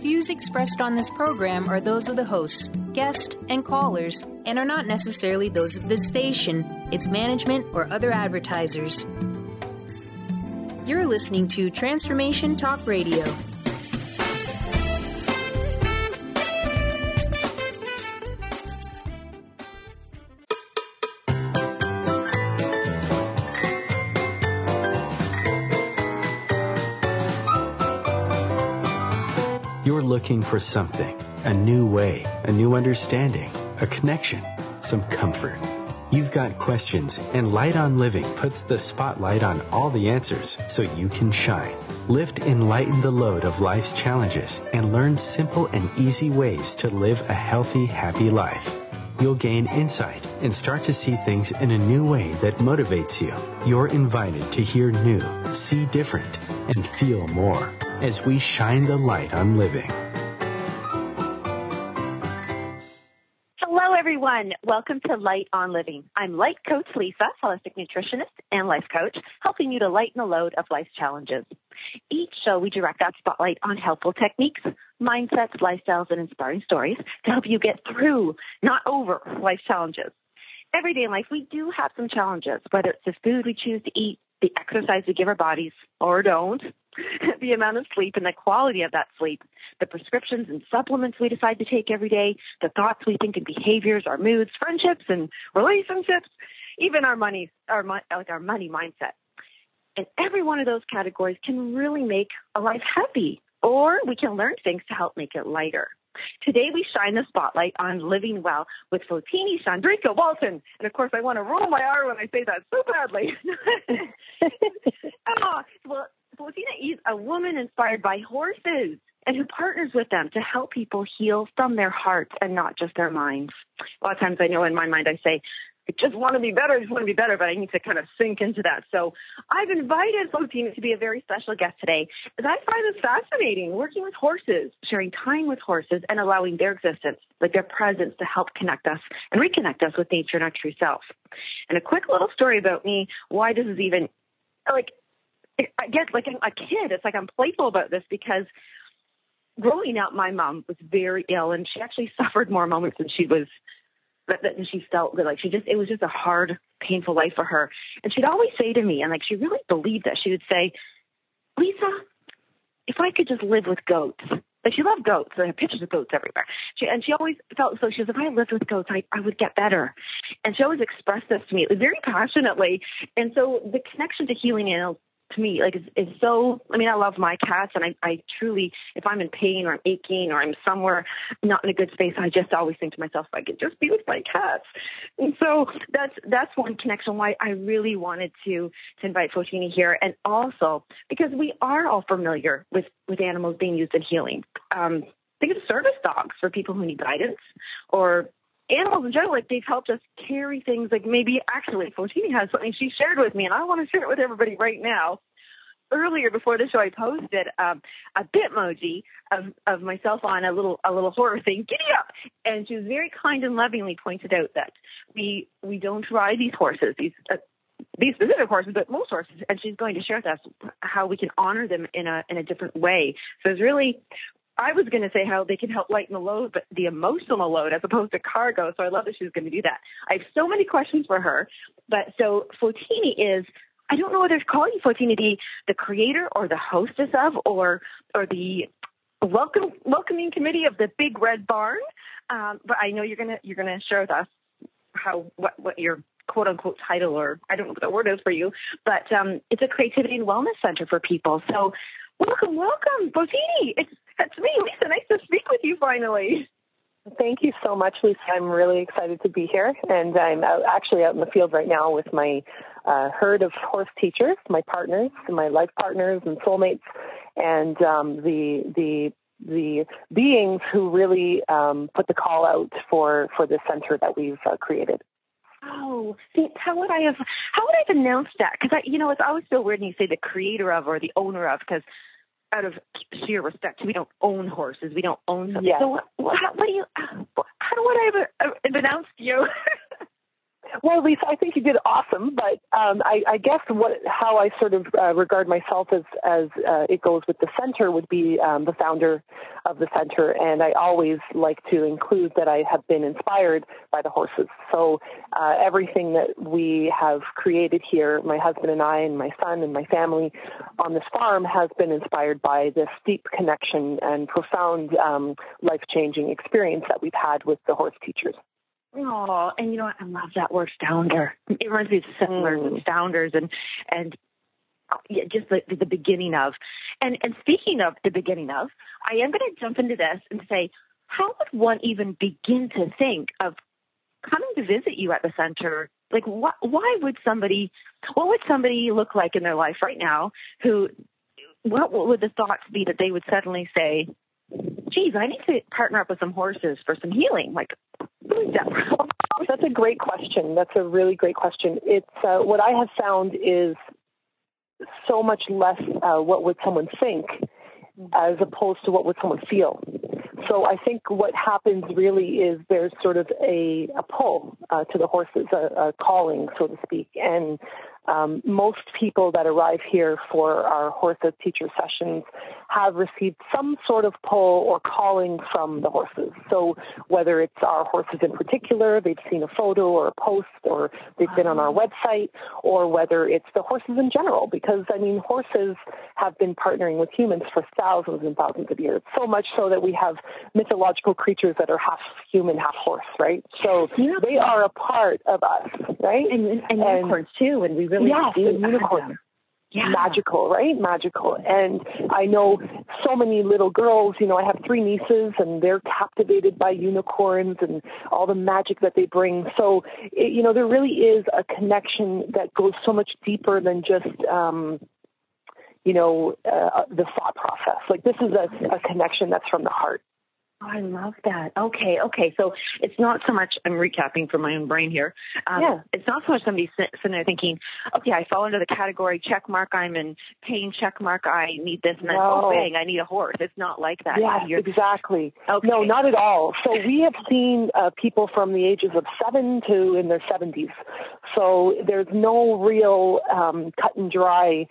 Views expressed on this program are those of the hosts, guests, and callers, and are not necessarily those of this station, its management, or other advertisers. You're listening to Transformation Talk Radio. You're looking for something, a new way, a new understanding, a connection, some comfort. You've got questions, and Light on Living puts the spotlight on all the answers so you can shine. Lift and lighten the load of life's challenges and learn simple and easy ways to live a healthy, happy life. You'll gain insight and start to see things in a new way that motivates you. You're invited to hear new, see different, and feel more as we shine the light on living. Hello, everyone. Welcome to Light on Living. I'm Light Coach Lisa, holistic nutritionist and life coach, helping you to lighten the load of life's challenges. Each show, we direct that spotlight on helpful techniques, mindsets, lifestyles, and inspiring stories to help you get through, not over, life's challenges. Every day in life, we do have some challenges, whether it's the food we choose to eat, the exercise we give our bodies or don't, the amount of sleep and the quality of that sleep, the prescriptions and supplements we decide to take every day, the thoughts we think and behaviors, our moods, friendships and relationships, even our money mindset. And every one of those categories can really make a life happy, or we can learn things to help make it lighter. Today, we shine the spotlight on living well with Fotini Chandrika Walton. And, of course, I want to roll my R when I say that so badly. Well, Fotina is a woman inspired by horses and who partners with them to help people heal from their hearts and not just their minds. A lot of times I know in my mind I say, I just want to be better, but I need to kind of sink into that. So I've invited Fotina to be a very special guest today, as I find this fascinating, working with horses, sharing time with horses, and allowing their existence, like their presence, to help connect us and reconnect us with nature and our true self. And a quick little story about me, why this is even, I guess like a kid, it's like I'm playful about this because growing up, my mom was very ill, and she actually suffered more moments than she felt good. It was just a hard, painful life for her. And she'd always say to me, and she really believed that, she would say, Lisa, if I could just live with goats. She loved goats. There have pictures of goats everywhere. She always felt so. She was, if I lived with goats, I would get better. And she always expressed this to me very passionately. And so the connection to healing animals, to me, is so, I love my cats, and I truly, if I'm in pain or I'm aching or I'm somewhere not in a good space, I just always think to myself, if I could just be with my cats. And so that's one connection why I really wanted to invite Fotina here. And also because we are all familiar with animals being used in healing. Think of service dogs for people who need guidance, or animals in general. They've helped us carry things, maybe actually Fotina has something she shared with me, and I want to share it with everybody right now. Earlier, before the show, I posted a Bitmoji of myself on a little horror thing, giddy up, and she was very kind and lovingly pointed out that we don't ride these horses, these specific horses, but most horses, and she's going to share with us how we can honor them in a different way. So it's really, I was going to say how they can help lighten the load, but the emotional load as opposed to cargo. So I love that she's going to do that. I have so many questions for her. But so Fotini is, I don't know whether to call you Fotini the creator or the hostess of, or the welcoming committee of the Big Red Barn. But I know you're gonna share with us what your quote unquote title, or I don't know what the word is for you, but it's a creativity and wellness center for people. So welcome, Fotini. It's me, Lisa. Nice to speak with you finally. Thank you so much, Lisa. I'm really excited to be here, and I'm actually out in the field right now with my herd of horse teachers, my partners, my life partners and soulmates, and the beings who really put the call out for this center that we've created. Oh, see, how would I have announced that? Because it's always so weird when you say the creator of or the owner of, because out of sheer respect, we don't own horses, we don't own something. Yes. So how would I have announced you? Well, Lisa, I think you did awesome, but I guess how I sort of regard myself as it goes with the center would be the founder of the center, and I always like to include that I have been inspired by the horses. So everything that we have created here, my husband and I and my son and my family on this farm, has been inspired by this deep connection and profound life-changing experience that we've had with the horse teachers. Oh, and you know what? I love that word, founder. It reminds me of settlers and founders and yeah, just the beginning of. And speaking of the beginning of, I am going to jump into this and say, how would one even begin to think of coming to visit you at the center? Like, what would somebody look like in their life right now what would the thoughts be that they would suddenly say, geez, I need to partner up with some horses for some healing? Like, that's a great question. That's a really great question. It's what I have found is so much less what would someone think as opposed to what would someone feel. So I think what happens really is there's sort of a pull to the horses, a calling, so to speak. And most people that arrive here for our horses teacher sessions have received some sort of pull or calling from the horses. So whether it's our horses in particular, they've seen a photo or a post, or they've been on our website, or whether it's the horses in general, because, I mean, horses have been partnering with humans for thousands and thousands of years, so much so that we have mythological creatures that are half human, half horse, right? So they are a part of us, right? And unicorns too, and we really do. Unicorns. Yeah. Magical, right? Magical. And I know so many little girls, I have 3 nieces, and they're captivated by unicorns and all the magic that they bring. So, there really is a connection that goes so much deeper than just, the thought process. Like, this is a connection that's from the heart. I love that. Okay. So it's not so much, I'm recapping from my own brain here. It's not so much somebody sitting there thinking, okay, I fall into the category, check mark, I'm in pain, check mark, I need this, and then, bang, I need a horse. It's not like that. Yeah, exactly. Okay. No, not at all. So we have seen people from the ages of 7 to in their 70s. So there's no real cut and dry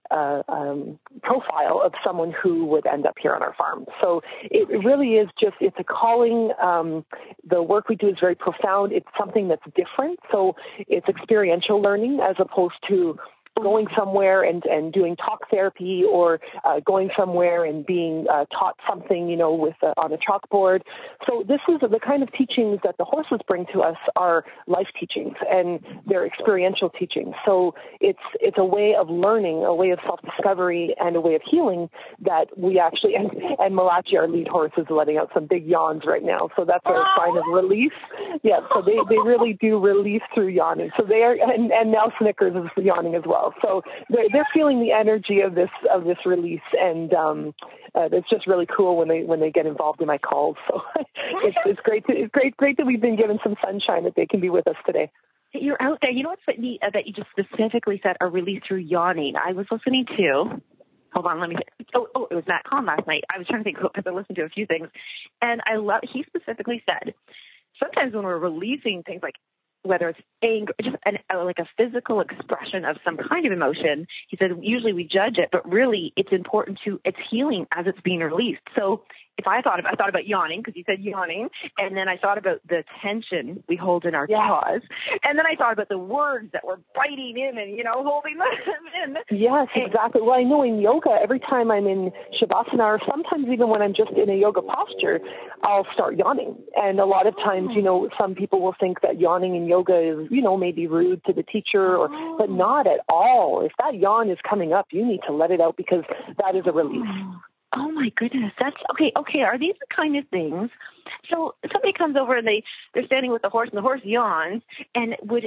profile of someone who would end up here on our farm. So it really is it's a calling. The work we do is very profound. It's something that's different. So it's experiential learning as opposed to going somewhere and doing talk therapy, or going somewhere and being taught something, with on a chalkboard. So this is the kind of teachings that the horses bring to us are life teachings, and they're experiential teachings. So it's a way of learning, a way of self-discovery, and a way of healing that we actually, and Malachi, our lead horse, is letting out some big yawns right now. So that's a sign of release. Yeah, so they really do release through yawning. So they are, and now Snickers is yawning as well. So they're feeling the energy of this release, and it's just really cool when they get involved in my calls. So it's great that we've been given some sunshine that they can be with us today. You're out there. You know what's neat that you just specifically said a release through yawning. I was listening to. Hold on, let me. It was Matt Kahn last night. I was trying to think because I listened to a few things, and he specifically said sometimes when we're releasing things like, whether it's anger, just like a physical expression of some kind of emotion, he said, usually we judge it, but really it's healing as it's being released. So if I thought about yawning, because you said yawning, and then I thought about the tension we hold in our jaws, and then I thought about the words that we're biting in and, holding them in. Yes, exactly. Well, I know in yoga, every time I'm in Shavasana, or sometimes even when I'm just in a yoga posture, I'll start yawning. And a lot of times, some people will think that yawning in yoga is, maybe rude to the teacher, but not at all. If that yawn is coming up, you need to let it out, because that is a release. Oh my goodness, that's okay. Are these the kind of things? So somebody comes over and they're standing with the horse, and the horse yawns, and would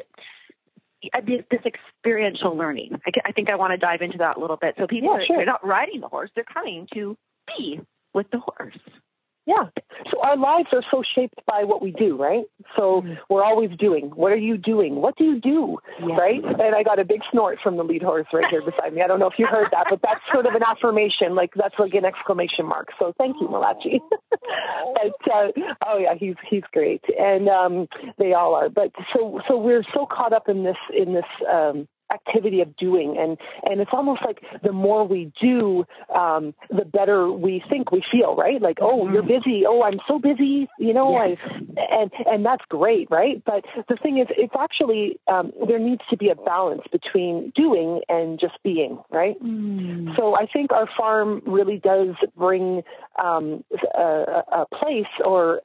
this experiential learning? I think I want to dive into that a little bit. So people, they're not riding the horse; they're coming to be with the horse. Yeah. So our lives are so shaped by what we do, right? So we're always doing. What are you doing? What do you do? Yeah. Right? And I got a big snort from the lead horse right here beside me. I don't know if you heard that, but that's sort of an affirmation. Like that's like an exclamation mark. So thank you, Malachi. But, oh yeah, he's great. And, they all are. But so we're so caught up in this, activity of doing, and it's almost like the more we do, the better we think we feel, right? Like, oh, you're busy. Oh, I'm so busy, yes. And that's great, right? But the thing is, it's actually, there needs to be a balance between doing and just being, right? So I think our farm really does bring a place or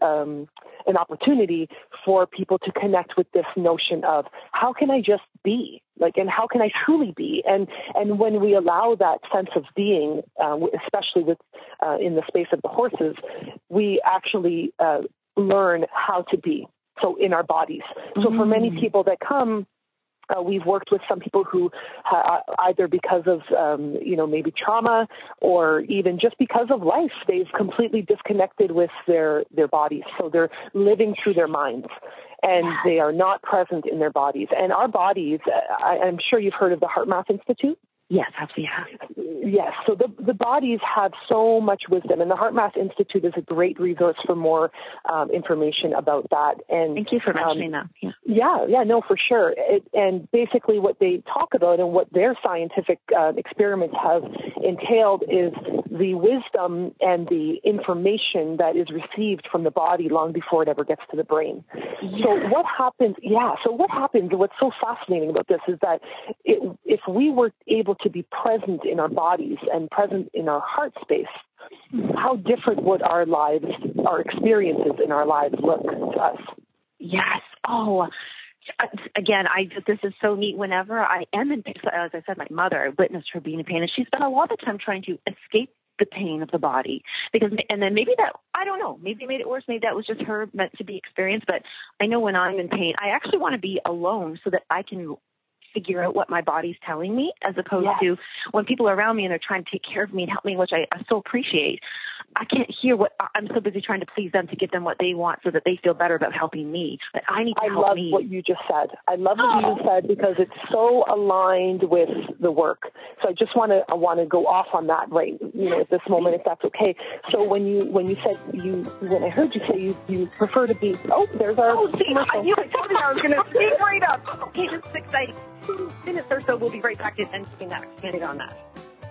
an opportunity for people to connect with this notion of how can I just be? Like, and how can I truly be? And when we allow that sense of being, especially with in the space of the horses, we actually learn how to be. So in our bodies. So for many people that come, we've worked with some people who either because of, maybe trauma or even just because of life, they've completely disconnected with their bodies. So they're living through their minds. And they are not present in their bodies. And our bodies, I'm sure you've heard of the HeartMath Institute. Yes, absolutely. Yes. So the bodies have so much wisdom, and the HeartMath Institute is a great resource for more information about that. And thank you for mentioning that. Yeah, no, for sure. And basically, what they talk about and what their scientific experiments have entailed is the wisdom and the information that is received from the body long before it ever gets to the brain. Yeah. So what happens? Yeah. So what happens? What's so fascinating about this is that if we were able to be present in our bodies and present in our heart space, how different would our lives, our experiences in our lives look to us? Yes. Oh, again, this is so neat. Whenever I am in pain, as I said, my mother, I witnessed her being in pain, and she spent a lot of time trying to escape the pain of the body and then maybe that, I don't know, maybe it made it worse. Maybe that was just her meant to be experienced. But I know when I'm in pain, I actually want to be alone so that I can figure out what my body's telling me, as opposed to when people are around me and they're trying to take care of me and help me, which I so appreciate. I can't hear I'm so busy trying to please them to give them what they want so that they feel better about helping me. But I need to help me. I love what you just said. I love what you just said because it's so aligned with the work. So I just want to go off on that right, at this moment, if that's okay. So when I heard you say you prefer to be, there's our commercial. You told me I was going to speak right up. Okay, this is exciting. 2 minutes or so, we'll be right back and expanding on that.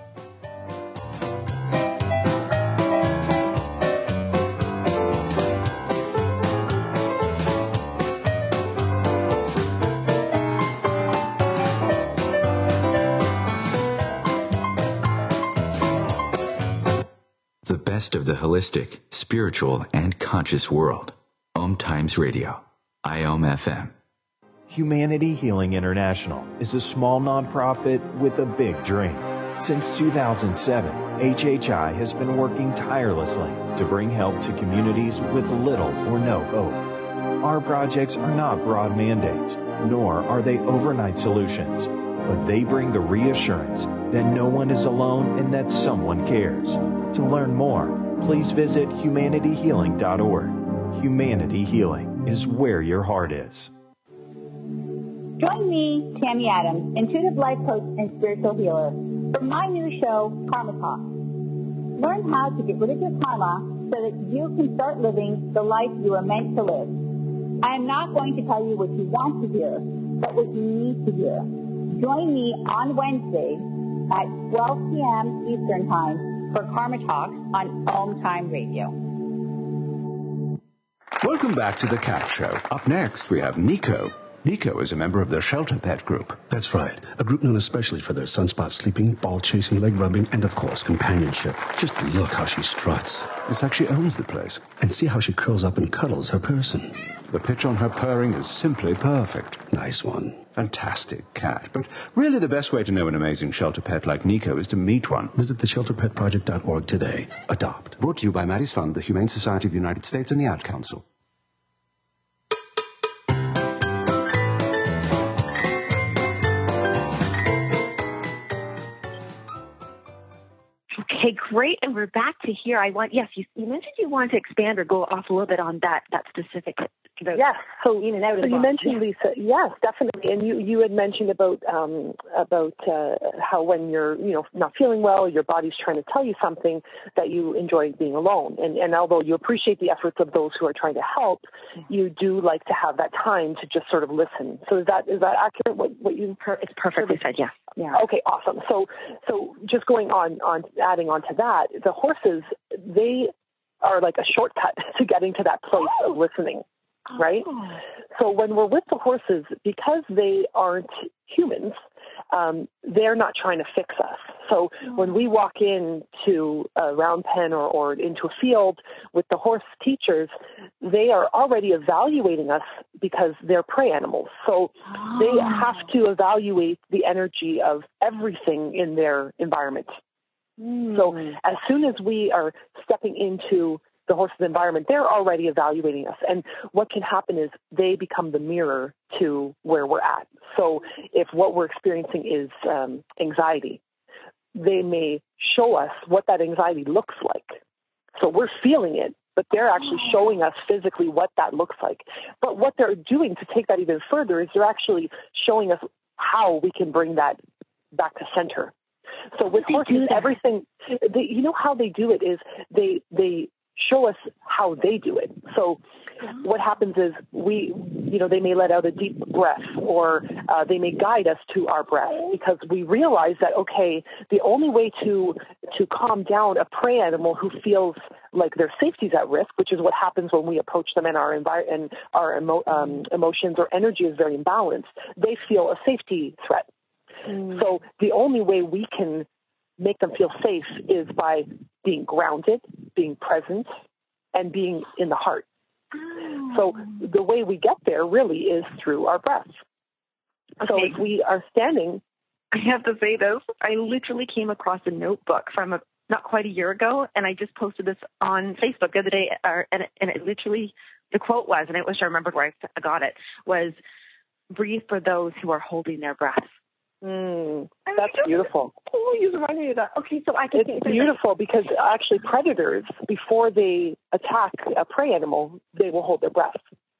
The best of the holistic, spiritual, and conscious world. Om Times Radio. IOM FM. Humanity Healing International is a small nonprofit with a big dream. Since 2007, HHI has been working tirelessly to bring help to communities with little or no hope. Our projects are not broad mandates, nor are they overnight solutions, but they bring the reassurance that no one is alone and that someone cares. To learn more, please visit humanityhealing.org. Humanity Healing is where your heart is. Join me, Tammy Adams, intuitive life coach and spiritual healer, for my new show, Karma Talk. Learn how to get rid of your karma so that you can start living the life you are meant to live. I am not going to tell you what you want to hear, but what you need to hear. Join me on Wednesday at 12 p.m. Eastern Time for Karma Talks on Om Time Radio. Welcome back to The Cat Show. Up next, we have Nico. Nico is a member of the Shelter Pet Group. That's right. A group known especially for their sunspot sleeping, ball chasing, leg rubbing, and of course, companionship. Just look how she struts. It's like she owns the place. And see how she curls up and cuddles her person. The pitch on her purring is simply perfect. Nice one. Fantastic cat. But really the best way to know an amazing shelter pet like Nico is to meet one. Visit theshelterpetproject.org today. Adopt. Brought to you by Maddie's Fund, the Humane Society of the United States, and the Ad Council. Okay, great. And we're back to here. You mentioned you wanted to expand or go off a little bit on that specific. Yes. So you mentioned, Lisa. Yes, definitely. And you had mentioned about how when you're not feeling well, your body's trying to tell you something, that you enjoy being alone. And although you appreciate the efforts of those who are trying to help, you do like to have that time to just sort of listen. So is that accurate? What you? It's perfectly said. Yes. Yeah. Okay. Awesome. So just going on adding on to that, the horses, they are like a shortcut to getting to that place of listening. Right? So when we're with the horses, because they aren't humans, they're not trying to fix us. So when we walk into a round pen or into a field with the horse teachers, they are already evaluating us because they're prey animals. So they have to evaluate the energy of everything in their environment. So as soon as we are stepping into the horse's environment, they're already evaluating us. And what can happen is they become the mirror to where we're at. So if what we're experiencing is anxiety, they may show us what that anxiety looks like. So we're feeling it, but they're actually showing us physically what that looks like. But what they're doing to take that even further is they're actually showing us how we can bring that back to center. So with horses, everything, how they do it is they show us how they do it. So what happens is they may let out a deep breath, or they may guide us to our breath, because we realize that, okay, the only way to calm down a prey animal who feels like their safety's at risk, which is what happens when we approach them and our emotions or energy is very imbalanced, they feel a safety threat. So the only way we can make them feel safe is by being grounded, being present, and being in the heart. So the way we get there really is through our breath. So if we are standing... I have to say this. I literally came across a notebook from not quite a year ago, and I just posted this on Facebook the other day, and it literally, the quote was, and I wish I remembered where I got it, was, "Breathe for those who are holding their breath." That's beautiful. Oh, you reminded me of that. Okay, so I can. It's beautiful because actually predators, before they attack a prey animal, they will hold their breath.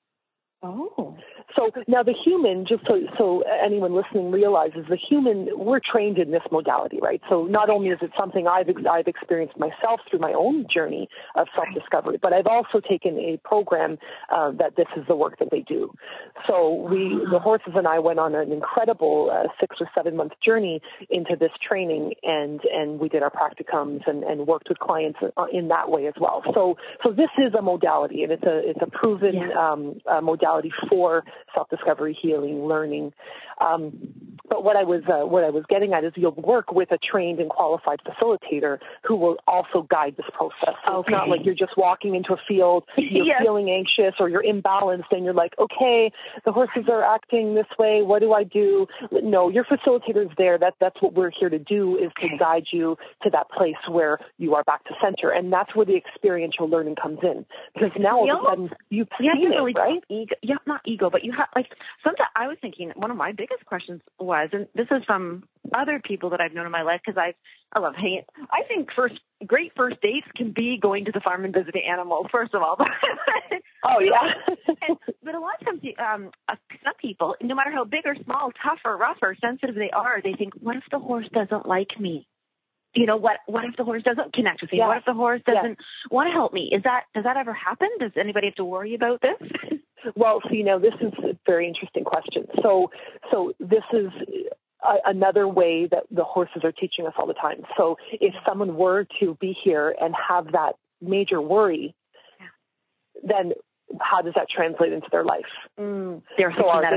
Oh. So now the human, just so anyone listening realizes, the human, we're trained in this modality, right? So not only is it something I've experienced myself through my own journey of self-discovery, but I've also taken a program that this is the work that they do. So the horses and I went on an incredible 6 or 7 month journey into this training, and we did our practicums and worked with clients in that way as well. So this is a modality, and it's a proven modality for self-discovery, healing, learning. But what I was getting at is you'll work with a trained and qualified facilitator who will also guide this process. So It's not like you're just walking into a field, you're feeling anxious or you're imbalanced and you're like, okay, the horses are acting this way. What do I do? No, your facilitator is there. That's what we're here to do, is to guide you to that place where you are back to center. And that's where the experiential learning comes in. Because now all of a sudden you've seen it, right? Not ego, but you have, like, sometimes I was thinking one of my biggest questions was, and this is from other people that I've known in my life, because I love hanging. I think great first dates can be going to the farm and visiting animals, first of all. Oh, yeah. But a lot of times, some people, no matter how big or small, tough or rough or sensitive they are, they think, what if the horse doesn't like me? What if the horse doesn't connect with me? What if the horse doesn't want to help me? Does that ever happen? Does anybody have to worry about this? Well, this is a very interesting question. So this is another way that the horses are teaching us all the time. So if someone were to be here and have that major worry, then how does that translate into their life? Are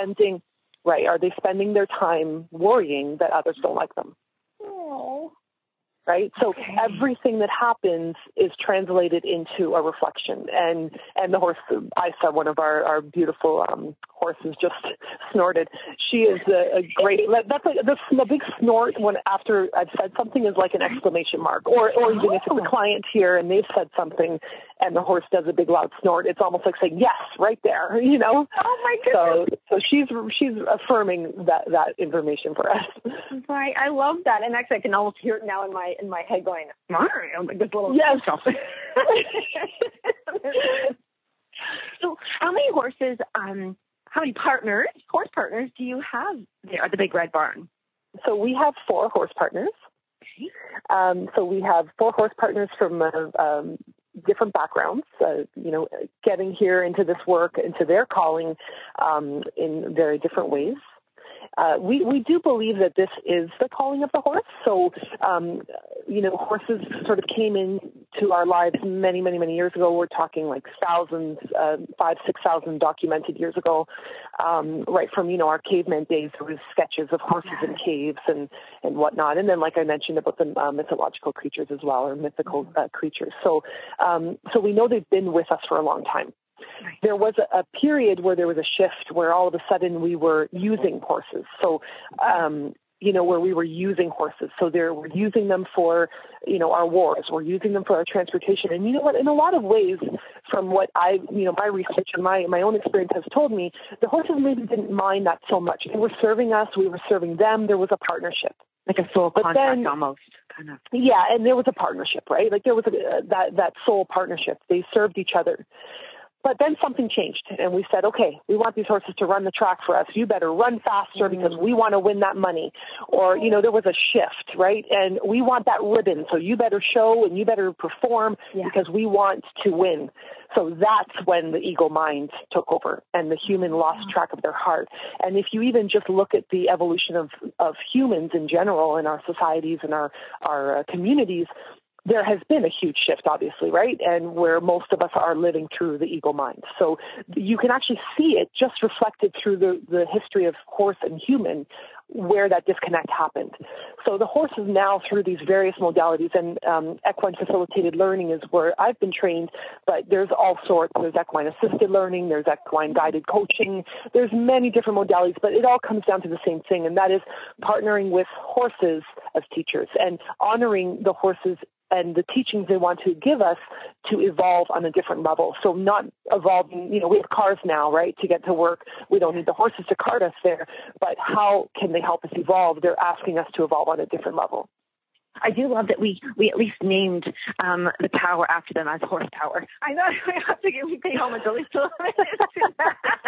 they spending their time worrying that others don't like them? Oh. Right? So everything that happens is translated into a reflection. And the horse, I saw one of our beautiful horses just snorted. She is a great, that's like the big snort when after I've said something is like an exclamation mark, or even if it's a client here and they've said something and the horse does a big loud snort, it's almost like saying, yes, right there, you know? Oh my goodness. So she's affirming that information for us. Right. I love that. And actually I can almost hear it now in my head going, Mario, like this little stuff. So how many horse partners do you have there at the Big Red Barn? So we have 4 horse partners. Okay. So we have 4 horse partners from different backgrounds, getting here into this work, into their calling in very different ways. We do believe that this is the calling of the horse. So, horses sort of came into our lives many, many, many years ago. We're talking like thousands, 5,000-6,000 documented years ago, right from, our caveman days. There was sketches of horses in caves and whatnot. And then, like I mentioned, about the mythological creatures as well, or mythical creatures. So we know they've been with us for a long time. There was a period where there was a shift where all of a sudden we were using horses. So, where we were using horses. So we're using them for, our wars. We're using them for our transportation. And you know what? In a lot of ways, from what my research and my own experience has told me, the horses maybe didn't mind that so much. They were serving us. We were serving them. There was a partnership. Like a soul contract almost, kind of. Yeah, and there was a partnership, right? Like there was that soul partnership. They served each other. But then something changed, and we said, okay, we want these horses to run the track for us. You better run faster because we want to win that money. Or, there was a shift, right? And we want that ribbon, so you better show and you better perform because we want to win. So that's when the ego mind took over and the human lost track of their heart. And if you even just look at the evolution of humans in general in our societies and our communities, there has been a huge shift, obviously, right? And where most of us are living through the ego mind. So you can actually see it just reflected through the history of horse and human, where that disconnect happened. So the horses now, through these various modalities, and equine facilitated learning is where I've been trained, but there's all sorts. There's equine assisted learning, there's equine guided coaching, there's many different modalities, but it all comes down to the same thing, and that is partnering with horses as teachers and honoring the horses and the teachings they want to give us to evolve on a different level. So not evolving, we have cars now, right, to get to work. We don't need the horses to cart us there, but how can they help us evolve? They're asking us to evolve on a different level. I do love that we at least named the power after them as horsepower. I know I have to pay homage at least a little bit.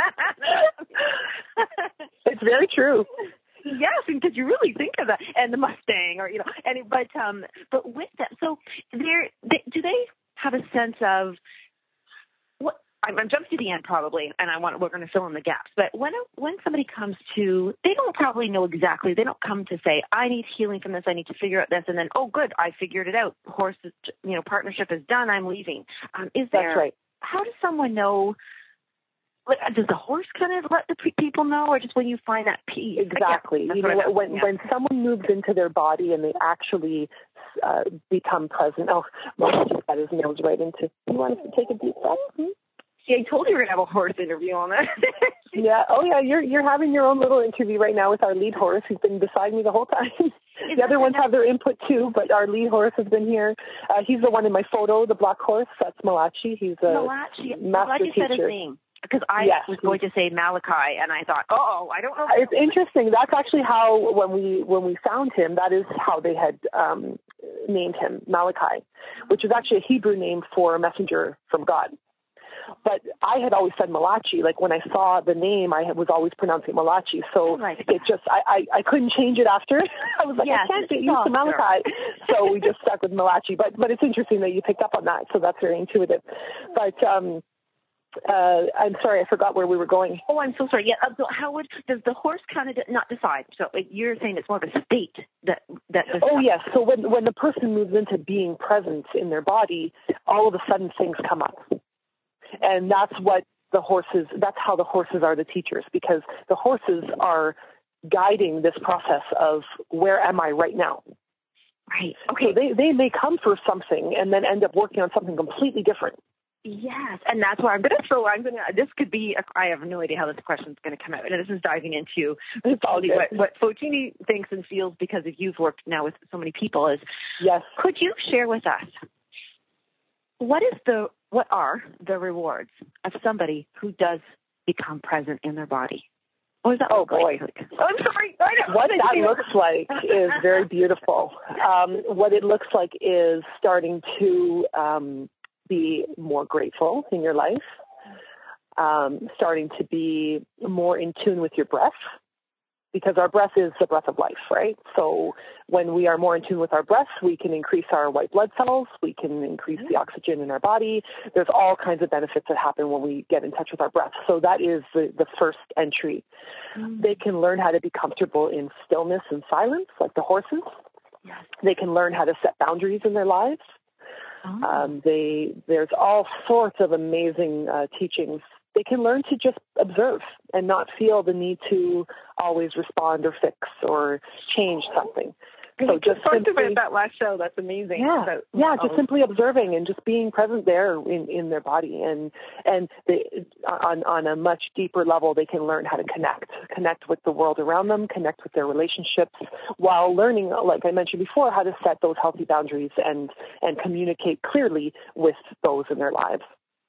It's very true. Yes, because you really think of that, and the Mustang, or but with that, so do they have a sense of what? I'm jumping to the end probably, and we're going to fill in the gaps. But when somebody comes to, they don't probably know exactly. They don't come to say, I need healing from this. I need to figure out this, and then good, I figured it out. Horses, partnership is done. I'm leaving. That's right. How does someone know? Does the horse kind of let the people know, or just when you find that peace? Exactly. When someone moves into their body and they actually become present. Oh, Mark just got his nose right into. You want us to take a deep breath? Mm-hmm. See, I told you we're gonna have a horse interview on that. Yeah. Oh, yeah. You're having your own little interview right now with our lead horse, who's been beside me the whole time. The other ones have their input too, but our lead horse has been here. He's the one in my photo, the black horse. That's Malachi. He's a master teacher. Said his name. Because I was going to say Malachi, and I thought, I don't know. It's interesting. That's actually how, when we found him, that is how they had named him, Malachi, which is actually a Hebrew name for a messenger from God. But I had always said Malachi. Like when I saw the name, I was always pronouncing Malachi. So it just, I couldn't change it after. I was like, I can't get used to Malachi. So we just stuck with Malachi. But it's interesting that you picked up on that. So that's very intuitive. But, I'm sorry, I forgot where we were going. Oh, I'm so sorry. Yeah, does the horse kind of not decide? So you're saying it's more of a state that. Oh, yes. So when the person moves into being present in their body, all of a sudden things come up, and that's what the horses. That's how the horses are the teachers, because the horses are guiding this process of where am I right now. Right. Okay. So they may come for something and then end up working on something completely different. Yes, and that's why this could be, I have no idea how this question is going to come out, and this is diving into what Fotini thinks and feels because if you've worked now with so many people is, yes. Could you share with us what are the rewards of somebody who does become present in their body? What does that look like? I'm sorry. What that looks like is very beautiful. What it looks like is starting to be more grateful in your life, starting to be more in tune with your breath, because our breath is the breath of life, right? So when we are more in tune with our breath, we can increase our white blood cells, we can increase the oxygen in our body. There's all kinds of benefits that happen when we get in touch with our breath. So that is the first entry. They can learn how to be comfortable in stillness and silence, like the horses. Yes. They can learn how to set boundaries in their lives. There's all sorts of amazing teachings. They can learn to just observe and not feel the need to always respond or fix or change something. So just simply about that last show. That's amazing. Just simply observing and just being present there in their body, and on a much deeper level, they can learn how to connect with the world around them, connect with their relationships, while learning, like I mentioned before, how to set those healthy boundaries and communicate clearly with those in their lives.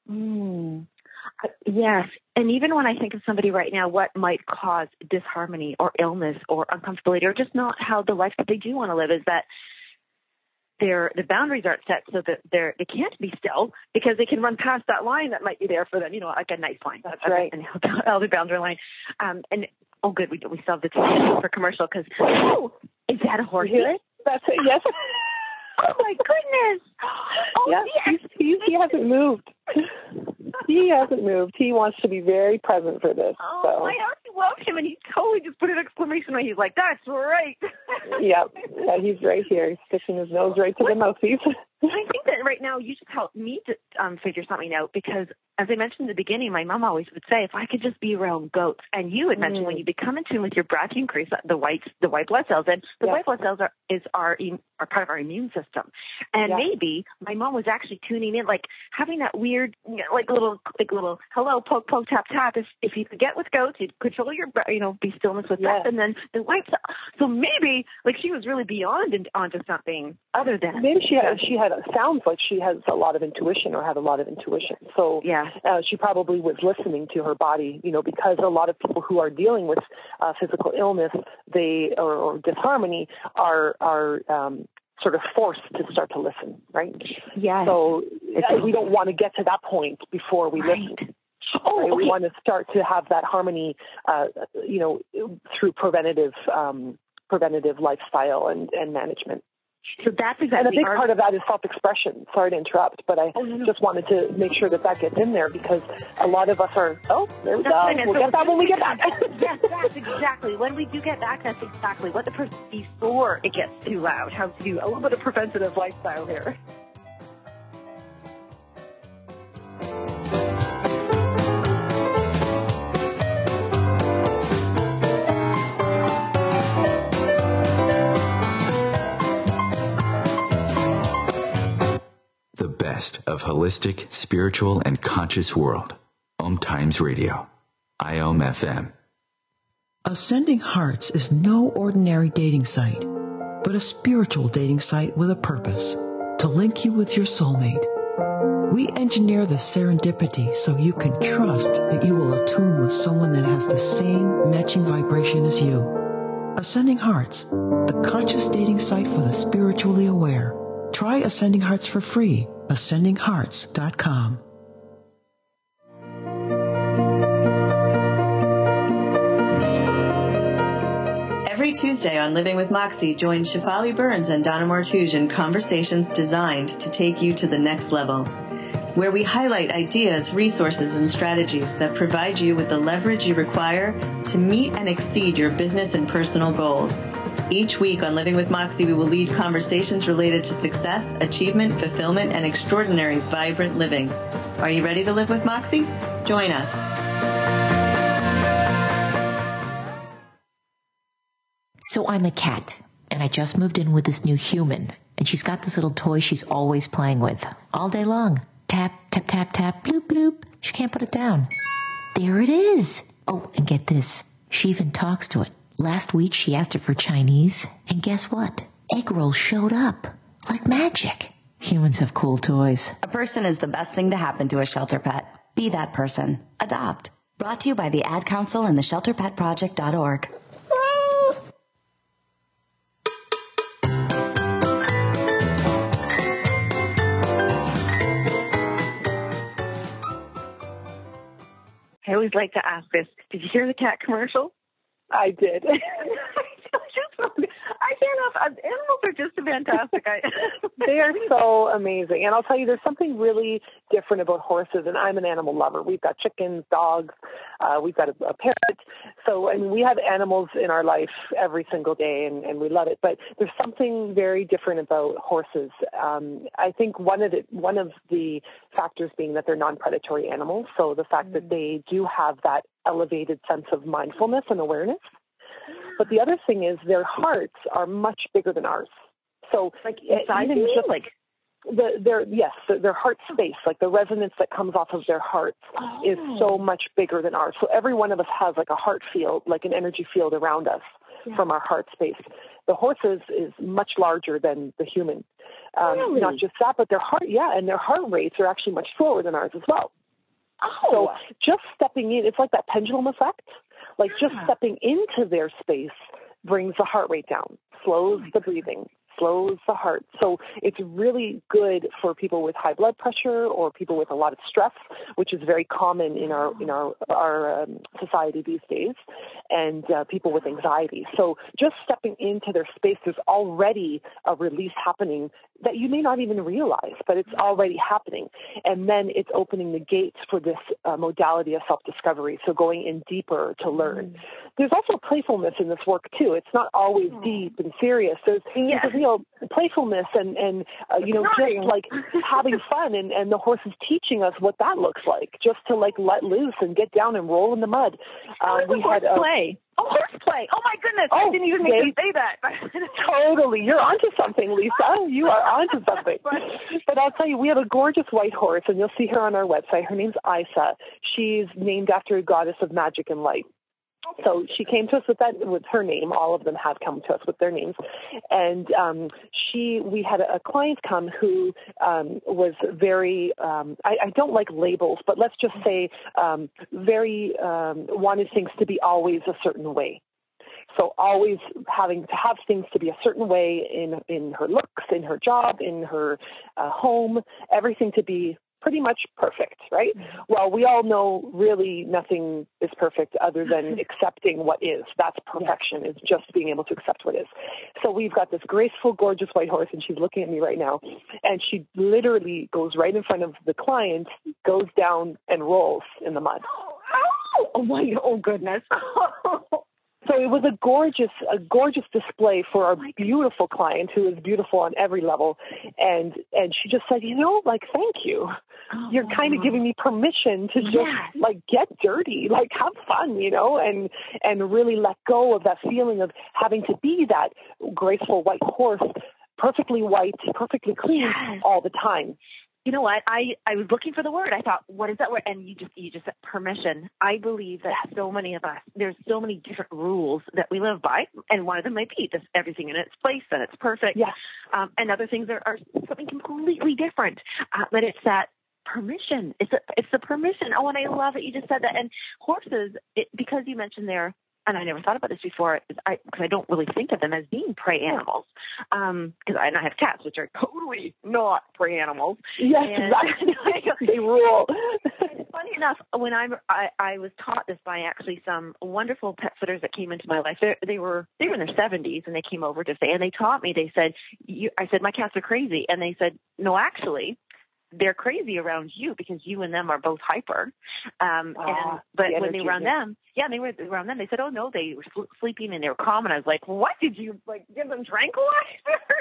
Yes. And even when I think of somebody right now, what might cause disharmony or illness or uncomfortability or just not how the life that they do want to live is that the boundaries aren't set so that they can't be still because they can run past that line that might be there for them, like a nice line. That's right. An healthy boundary line. Good. We still have the time for commercial because, is that a horse? That's it. Yes. Oh my goodness. Yes. He hasn't moved. He hasn't moved. He wants to be very present for this. I already love him, and he totally just put an exclamation on. He's like, "That's right." Yeah, he's right here. He's sticking his nose right to the mouthpiece. I think that right now you just helped me to figure something out because, as I mentioned in the beginning, my mom always would say, if I could just be around goats. And you had mentioned when you become in tune with your breath, you increase the white blood cells. And the white blood cells are part of our immune system. And maybe my mom was actually tuning in, like having that weird, little hello, poke, poke, tap, tap. If you could get with goats, you'd control your breath, be stillness with breath. And then the white cell. So maybe she was really beyond onto something other than. Maybe sounds like she has a lot of intuition or had a lot of intuition. So she probably was listening to her body, because a lot of people who are dealing with physical illness, or disharmony are sort of forced to start to listen, right? Yeah. So we don't want to get to that point before we listen. Right? We want to start to have that harmony, through preventative lifestyle and management. So that's exactly. And a big part of that is self-expression. Sorry to interrupt, but I just wanted to make sure that gets in there because a lot of us are, there we go. We'll get that when we get back. Yes, that's exactly. When we do get back, that's exactly what before it gets too loud. How to do a little bit of preventative lifestyle here. The best of holistic, spiritual, and conscious world. Om Times Radio. IOM FM. Ascending Hearts is no ordinary dating site, but a spiritual dating site with a purpose, to link you with your soulmate. We engineer the serendipity so you can trust that you will attune with someone that has the same matching vibration as you. Ascending Hearts, the conscious dating site for the spiritually aware. Try Ascending Hearts for free. AscendingHearts.com. Every Tuesday on Living with Moxie, join Shefali Burns and Donna Martouge in conversations designed to take you to the next level, where we highlight ideas, resources, and strategies that provide you with the leverage you require to meet and exceed your business and personal goals. Each week on Living with Moxie, we will lead conversations related to success, achievement, fulfillment, and extraordinary, vibrant living. Are you ready to live with Moxie? Join us. So I'm a cat, and I just moved in with this new human, and she's got this little toy she's always playing with, all day long. tap, tap, tap, tap, bloop, bloop. She can't put it down. There it is. Oh, and get this. She even talks to it. Last week she asked it for Chinese, and guess what? Egg rolls showed up. Like magic. Humans have cool toys. A person is the best thing to happen to a shelter pet. Be that person. Adopt. Brought to you by the Ad Council and the ShelterPetProject.org. I always like to ask this. Did you hear the cat commercial? I did. I can't help. Animals are just fantastic. They are so amazing. And I'll tell you, there's something really different about horses. And I'm an animal lover. We've got chickens, dogs. We've got a parrot. So, I mean, we have animals in our life every single day, and we love it. But there's something very different about horses. I think one of the factors being that they're non-predatory animals. So the fact that they do have that elevated sense of mindfulness and awareness. But the other thing is their hearts are much bigger than ours. So like inside of you, like their heart space, like the resonance that comes off of their hearts is so much bigger than ours. So every one of us has like a heart field, like an energy field around us from our heart space. The horses is much larger than the human. Really? Not just that, but their heart rates are actually much slower than ours as well. Oh. So just stepping in, it's like that pendulum effect. Like just stepping into their space brings the heart rate down, slows the breathing, slows the heart. So it's really good for people with high blood pressure or people with a lot of stress, which is very common in our society these days, and people with anxiety. So just stepping into their space, there's already a release happening that you may not even realize, but it's already happening. And then it's opening the gates for this modality of self-discovery, so going in deeper to learn. There's also playfulness in this work, too. It's not always deep and serious. There's a real playfulness and just like having fun, and the horse is teaching us what that looks like, just to like let loose and get down and roll in the mud. We had play. Horseplay. Oh, my goodness. I didn't even mean to say that. Totally. You're onto something, Lisa. You are onto something. But I'll tell you, we have a gorgeous white horse, and you'll see her on our website. Her name's Isa. She's named after a goddess of magic and light. So she came to us with her name. All of them have come to us with their names. And we had a client come who was very, I don't like labels, but let's just say very wanted things to be always a certain way. So always having to have things to be a certain way in her looks, in her job, in her home, everything to be pretty much perfect, right? Well, we all know really nothing is perfect other than accepting what is. That's perfection, is just being able to accept what is. So we've got this graceful, gorgeous white horse, and she's looking at me right now, and she literally goes right in front of the client, goes down and rolls in the mud. Oh goodness. So it was a gorgeous display for our beautiful client, who is beautiful on every level. And she just said, thank you. You're kind of giving me permission to just get dirty, have fun, and really let go of that feeling of having to be that graceful white horse, perfectly white, perfectly clean all the time. You know what? I was looking for the word. I thought, what is that word? And you just said permission. I believe that so many of us, there's so many different rules that we live by, and one of them might be this, everything in its place, and it's perfect. Yeah. And other things are something completely different. But it's that permission. It's the permission. Oh, and I love it. You just said that. And horses, because you mentioned there, and I never thought about this before, because I don't really think of them as being prey animals. Because I have cats, which are totally not prey animals. Yes, exactly. They rule. Funny enough, when I was taught this by actually some wonderful pet sitters that came into my life. They were in their 70s, and they came over to say, and they taught me. They said, I said, my cats are crazy, and they said, no, actually, they're crazy around you because you and them are both hyper. But when they were around them, they were around them. They said, oh no, they were sleeping and they were calm. And I was like, what, did you give them tranquilizer?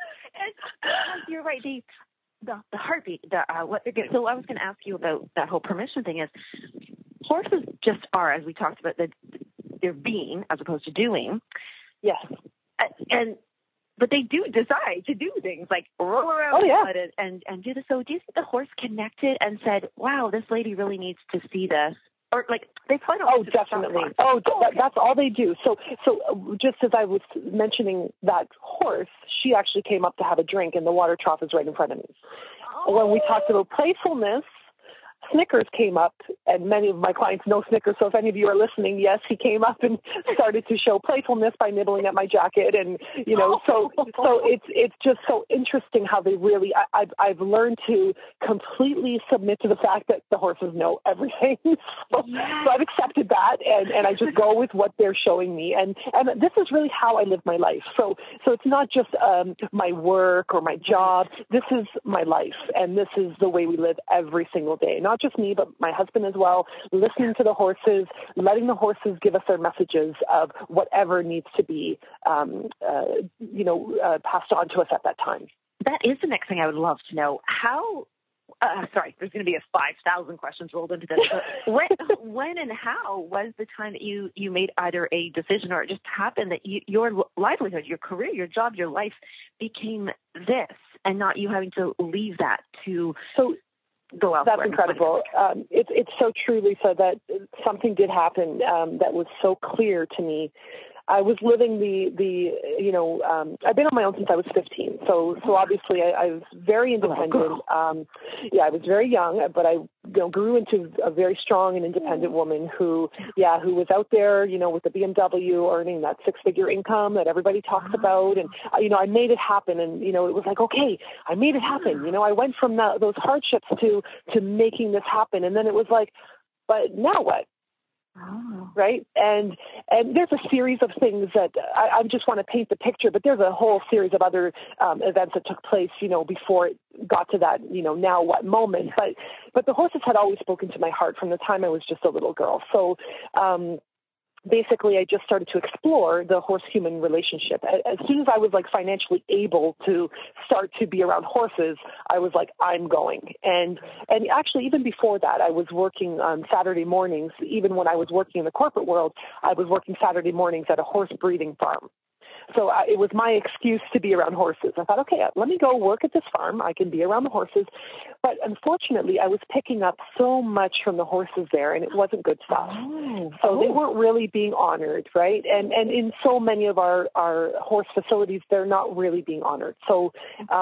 And you're right. The heartbeat, what they're getting. So I was going to ask you about that whole permission thing. Is horses just are, as we talked about, they're being as opposed to doing. Yes. And but they do decide to do things like roll around and do this. So do you think the horse connected and said, wow, this lady really needs to see this? Or like they probably don't. Oh, definitely. That's all they do. So just as I was mentioning that horse, she actually came up to have a drink, and the water trough is right in front of me. When we talked about playfulness, Snickers came up, and many of my clients know Snickers. So if any of you are listening, yes, he came up and started to show playfulness by nibbling at my jacket, and so it's just so interesting how they really. I've learned to completely submit to the fact that the horses know everything. So I've accepted that, and I just go with what they're showing me, and this is really how I live my life. So it's not just my work or my job. This is my life, and this is the way we live every single day. Not just me, but my husband as well, listening to the horses, letting the horses give us their messages of whatever needs to be, passed on to us at that time. That is the next thing I would love to know. How, there's going to be 5,000 questions rolled into this. When and how was the time that you made either a decision or it just happened that your livelihood, your career, your job, your life became this and not you having to leave that to go elsewhere? That's incredible. It's so true, Lisa, that something did happen that was so clear to me. I was living I've been on my own since I was 15. So obviously I was very independent. I was very young, but I grew into a very strong and independent woman who was out there, with the BMW earning that 6-figure income that everybody talks about. And, I made it happen. And, it was like, okay, I made it happen. I went from those hardships to making this happen. And then it was like, but now what? Oh. Right. And there's a series of things that I just want to paint the picture, but there's a whole series of other events that took place, before it got to that, now what moment. But the horses had always spoken to my heart from the time I was just a little girl. So, basically, I just started to explore the horse-human relationship. As soon as I was financially able to start to be around horses, I was like, I'm going. And actually, even before that, I was working on Saturday mornings. Even when I was working in the corporate world, I was working Saturday mornings at a horse breeding farm. So it was my excuse to be around horses. I thought, okay, let me go work at this farm. I can be around the horses. But unfortunately, I was picking up so much from the horses there, and it wasn't good stuff. So they weren't really being honored, right? And in so many of our horse facilities, they're not really being honored. So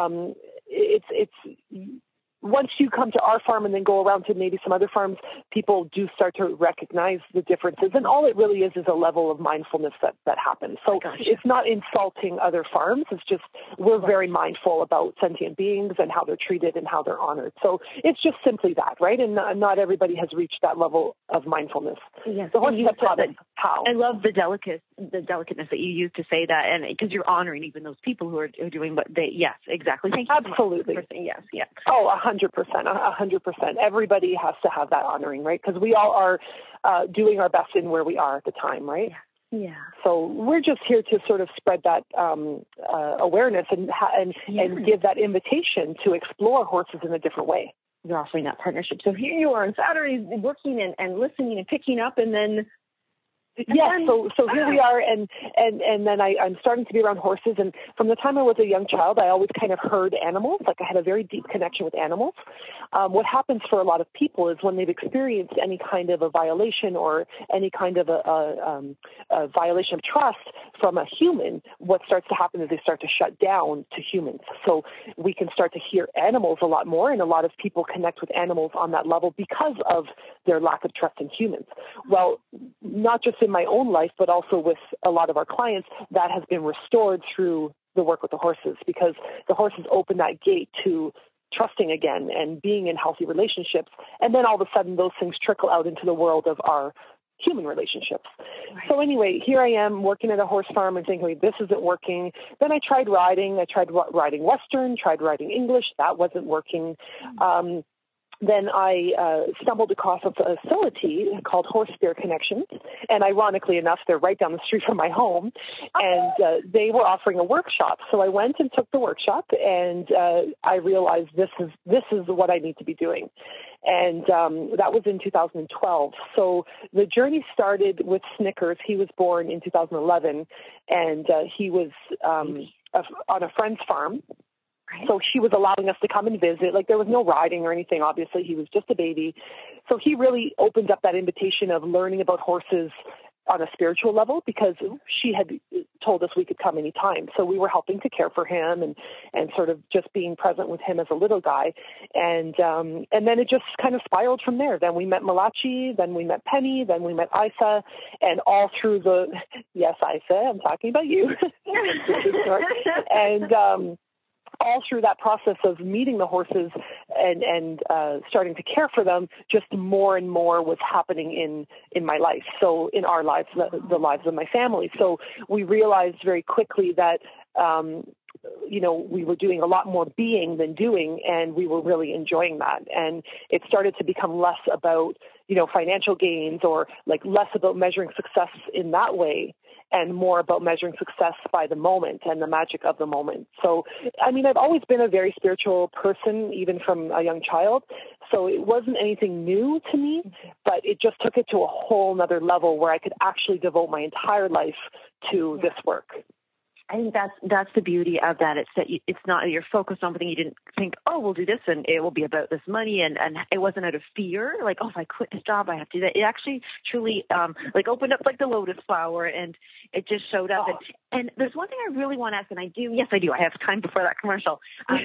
it's once you come to our farm and then go around to maybe some other farms, people do start to recognize the differences. And all it really is a level of mindfulness that happens. So it's not insulting other farms. It's just we're very mindful about sentient beings and how they're treated and how they're honored. So it's just simply that, right? And not everybody has reached that level of mindfulness. Yes. The horses have taught us how. I love the delicateness that you use to say that, and because you're honoring even those people who are doing what they, yes, exactly. Thank you. Absolutely. So much for saying yes, yeah. Oh, 100%. Everybody has to have that honoring, right? Because we all are doing our best in where we are at the time, right? Yeah. So we're just here to sort of spread that awareness and give that invitation to explore horses in a different way. You're offering that partnership. So here you are on Saturdays working and listening and picking up, and then. Yeah, so here we are, and then I'm starting to be around horses, and from the time I was a young child, I always kind of heard animals, I had a very deep connection with animals. What happens for a lot of people is when they've experienced any kind of a violation or any kind of a violation of trust from a human, what starts to happen is they start to shut down to humans. So we can start to hear animals a lot more, and a lot of people connect with animals on that level because of their lack of trust in humans. Well, not just in my own life, but also with a lot of our clients, that has been restored through the work with the horses, because the horses open that gate to trusting again and being in healthy relationships. And then all of a sudden those things trickle out into the world of our human relationships. Right. So anyway, here I am working at a horse farm and thinking, this isn't working. Then I tried riding. I tried riding Western, tried riding English. That wasn't working. Then I stumbled across a facility called Horse Spirit Connections, and ironically enough, they're right down the street from my home, and they were offering a workshop. So I went and took the workshop, and I realized this is what I need to be doing. And that was in 2012. So the journey started with Snickers. He was born in 2011, and he was on a friend's farm. So she was allowing us to come and visit. Like, there was no riding or anything, obviously. He was just a baby. So he really opened up that invitation of learning about horses on a spiritual level, because she had told us we could come anytime. So we were helping to care for him and sort of just being present with him as a little guy. And then it just kind of spiraled from there. Then we met Malachi, then we met Penny, then we met Isa, and all through yes, Isa, I'm talking about you. And all through that process of meeting the horses and starting to care for them, just more and more was happening in my life. So in our lives, the lives of my family. So we realized very quickly that, we were doing a lot more being than doing, and we were really enjoying that. And it started to become less about, financial gains, or like less about measuring success in that way, and more about measuring success by the moment and the magic of the moment. So, I've always been a very spiritual person, even from a young child. So it wasn't anything new to me, but it just took it to a whole nother level where I could actually devote my entire life to this work. I think that's the beauty of that. It's that it's not, you're focused on something. You didn't think, oh, we'll do this and it will be about this money, and it wasn't out of fear, like, oh, if I quit this job, I have to do that. It actually truly opened up like the lotus flower, and it just showed up. Oh. And there's one thing I really want to ask, and I do. I have time before that commercial.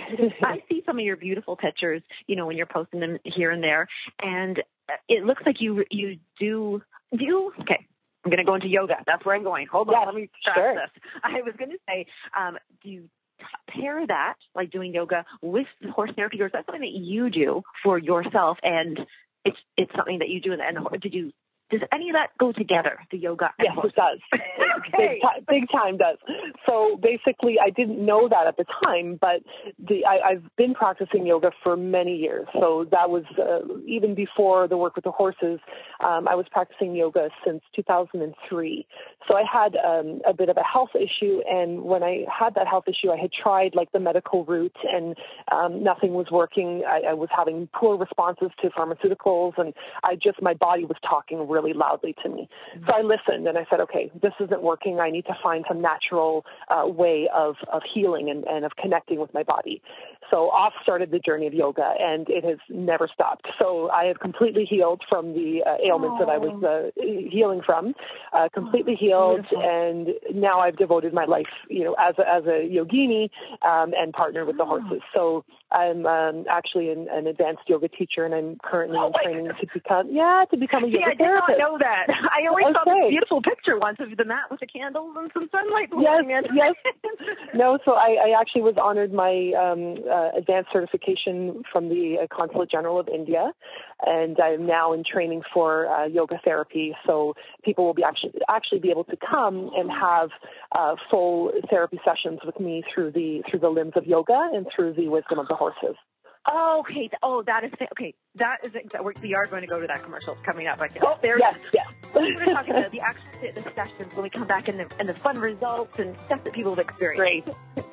I see some of your beautiful pictures, when you're posting them here and there, and it looks like you do. Okay. I'm going to go into yoga. That's where I'm going. Hold on. Let me start this. I was going to say, do you pair that, like doing yoga, with horse therapy, or is that something that you do for yourself, and it's something that you do? And does any of that go together, the yoga? Yes, it does. Okay. Big time does. So basically, I didn't know that at the time, but I've been practicing yoga for many years. So that was even before the work with the horses. I was practicing yoga since 2003. So I had a bit of a health issue, and when I had that health issue, I had tried like the medical route, and nothing was working. I was having poor responses to pharmaceuticals, and my body was talking really loudly to me. So I listened, and I said, okay, this isn't working. I need to find some natural way of healing and of connecting with my body. So off started the journey of yoga, and it has never stopped. So I have completely healed from the ailments that I was healing from, completely healed. Beautiful. And now I've devoted my life, as a yogini, and partnered with the horses. So I'm actually an advanced yoga teacher, and I'm currently in training to become a yoga therapist. I did not know that. I always saw this beautiful picture once of the mat with the candles and some sunlight. Yes. No, so I actually was honored my advanced certification from the Consulate General of India, and I'm now in training for yoga therapy. So people will be actually be able to come and have full therapy sessions with me through the limbs of yoga and through the wisdom of the horses. Oh, okay. Oh, that is okay. That is we are going to go to that commercial. It's coming up. Yes. We're going to talk about the sessions when we come back, and the fun results and stuff that people have experienced. Great.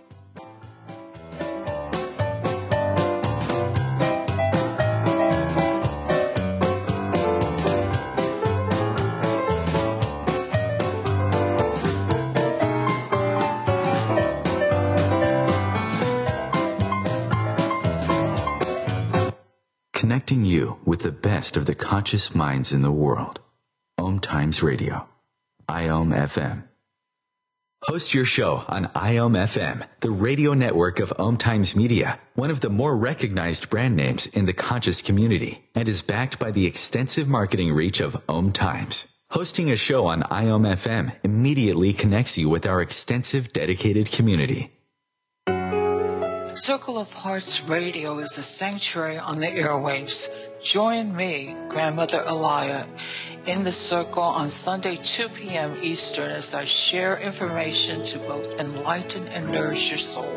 Connecting you with the best of the conscious minds in the world. Om Times Radio. IOM FM. Host your show on IOM FM, the radio network of Om Times Media, one of the more recognized brand names in the conscious community, and is backed by the extensive marketing reach of Om Times. Hosting a show on IOM FM immediately connects you with our extensive dedicated community. Circle of Hearts Radio is a sanctuary on the airwaves. Join me, Grandmother Elia, in the circle on Sunday, 2 p.m. Eastern, as I share information to both enlighten and nourish your soul.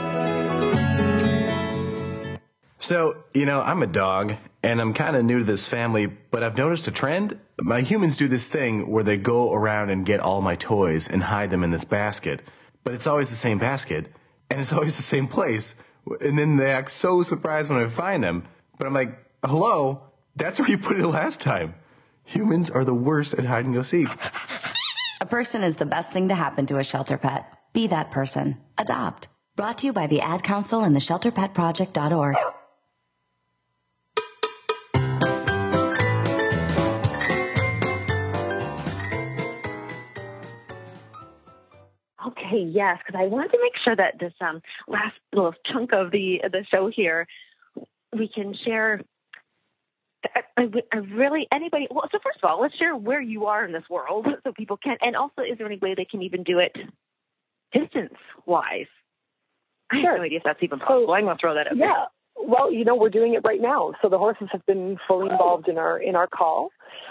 So, I'm a dog, and I'm kind of new to this family, but I've noticed a trend. My humans do this thing where they go around and get all my toys and hide them in this basket, but it's always the same basket. And it's always the same place. And then they act so surprised when I find them. But I'm like, hello, that's where you put it last time. Humans are the worst at hide and go seek. A person is the best thing to happen to a shelter pet. Be that person. Adopt. Brought to you by the Ad Council and the ShelterPetProject.org. Okay, yes, because I wanted to make sure that this last little chunk of the show here, we can share. Anybody. Well, so first of all, let's share where you are in this world so people can. And also, is there any way they can even do it distance-wise? I have no idea if that's even possible. I'm going to throw that up. Yeah. Well, we're doing it right now. So the horses have been fully involved in our call.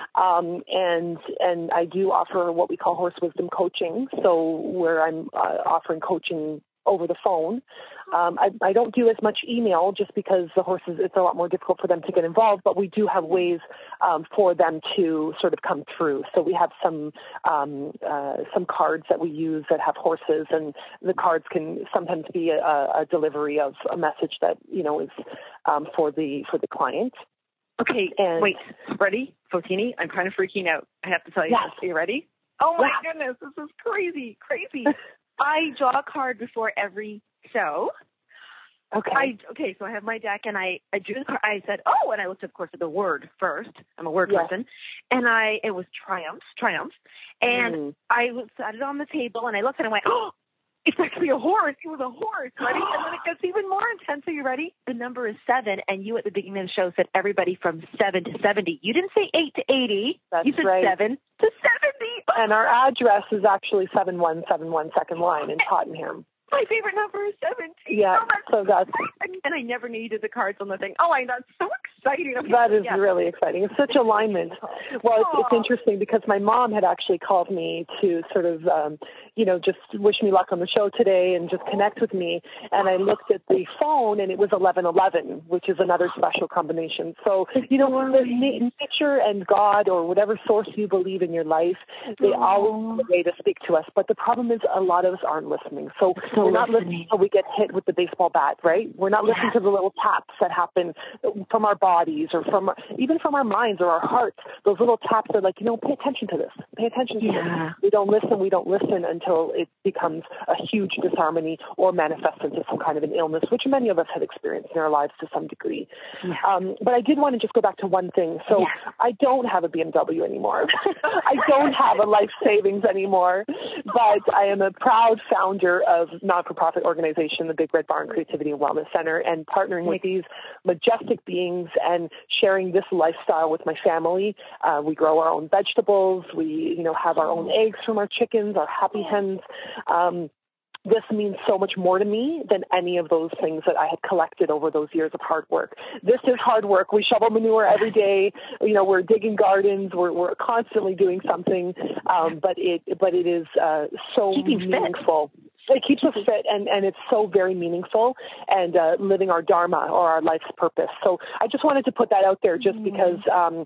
And I do offer what we call horse wisdom coaching. So where I'm offering coaching over the phone. I don't do as much email just because the horses, it's a lot more difficult for them to get involved, but we do have ways for them to sort of come through. So we have some cards that we use that have horses, and the cards can sometimes be a delivery of a message that, is for the client. Okay, wait, ready, Fotini? I'm kind of freaking out. I have to tell you this. Are you ready? Oh my goodness, this is crazy. I draw a card before every show. Okay. So I have my deck, and I drew the card. I said, and I looked, of course, at the word first. I'm a word person, and it was triumph, and I set it on the table, and I looked and I went, it's actually a horse. It was a horse, ready? And then it gets even more intense. Are you ready? The number is 7, and you at the beginning of the show said everybody from 7 to 70. You didn't say 8 to 80. That's you said right. 7 to 70. And our address is actually 7171 Second Line in Tottenham. My favorite number is 17. Yeah, so that's... And I never needed the cards on the thing. That's so exciting. Okay, that is really exciting. It's such alignment. Well, it's interesting because my mom had actually called me to sort of, just wish me luck on the show today and just connect with me. And I looked at the phone, and it was 1111, which is another special combination. So, nature and God or whatever source you believe in your life, they always have a way to speak to us. But the problem is a lot of us aren't listening. So we're not listening until we get hit with the baseball bat, right? We're not listening to the little taps that happen from our bodies or even from our minds or our hearts. Those little taps are like, pay attention to this. Pay attention to this. We don't listen until it becomes a huge disharmony or manifests into some kind of an illness, which many of us had experienced in our lives to some degree. But I did want to just go back to one thing. So I don't have a BMW anymore. I don't have a life savings anymore, but I am a proud founder of not-for-profit organization, the Big Red Barn Creativity and Wellness Center, and partnering with these majestic beings and sharing this lifestyle with my family. We grow our own vegetables. We, have our own eggs from our chickens, our happy hens. This means so much more to me than any of those things that I had collected over those years of hard work. This is hard work. We shovel manure every day. We're digging gardens. We're constantly doing something. But it is so meaningful. It keeps us fit, and it's so very meaningful, and living our dharma or our life's purpose. So I just wanted to put that out there just because,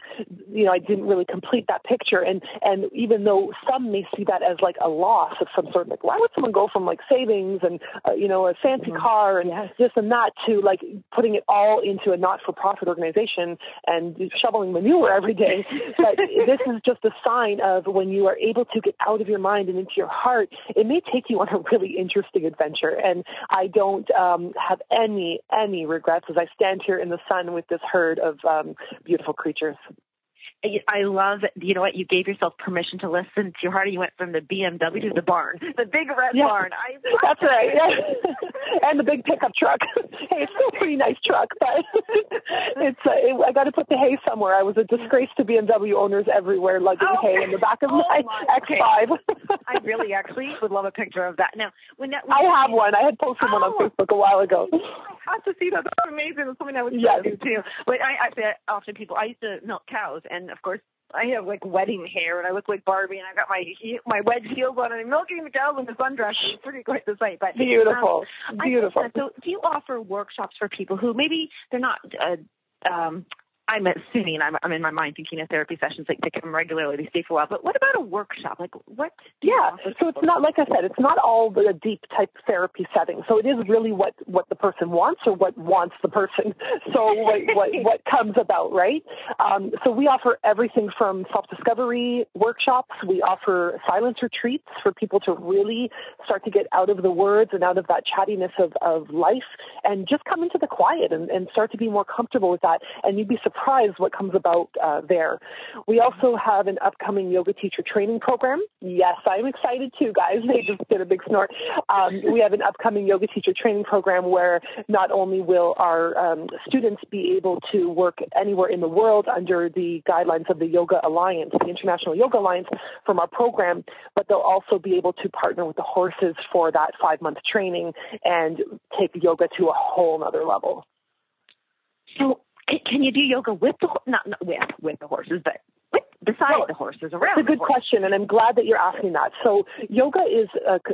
I didn't really complete that picture. And even though some may see that as like a loss of some sort, like why would someone go from like savings and, a fancy car and this and that to like putting it all into a not-for-profit organization and shoveling manure every day. But this is just a sign of when you are able to get out of your mind and into your heart, it may take you on a really interesting adventure, and I don't have any regrets as I stand here in the sun with this herd of beautiful creatures. I love, you know what, you gave yourself permission to listen to your heart. You went from the BMW to the barn, the big red barn. That's right. Yeah. And the big pickup truck. Hey, it's still a pretty nice truck, but I got to put the hay somewhere. I was a disgrace to BMW owners everywhere, lugging hay in the back of my X5. I really actually would love a picture of that. Now, I have one. I had posted one on Facebook a while ago. I have to see that. That's amazing. That's something I would do too. But I used to milk cows, and of course, I have like wedding hair, and I look like Barbie, and I got my wedge heels on, and I'm milking the cows in the sundress. It's pretty quite the sight. But beautiful. So, do you offer workshops for people who maybe they're not I'm assuming, I'm in my mind thinking of therapy sessions, like they come regularly, they stay for a while. But what about a workshop? Like what? Yeah, so it's not, like I said, it's not all the deep type therapy setting. So it is really what the person wants or what wants the person. So what comes about, right? So we offer everything from self-discovery workshops. We offer silence retreats for people to really start to get out of the words and out of that chattiness of life and just come into the quiet and start to be more comfortable with that. And you'd be surprised what comes about there. We also have an upcoming yoga teacher training program. Yes, I'm excited too, guys. They just did a big snort. We have an upcoming yoga teacher training program where not only will our students be able to work anywhere in the world under the guidelines of the Yoga Alliance, the International Yoga Alliance from our program, but they'll also be able to partner with the horses for that 5-month training and take yoga to a whole nother level. So can you do yoga with the not with the horses, but beside the horses, around? That's a good question, and I'm glad that you're asking that. So yoga is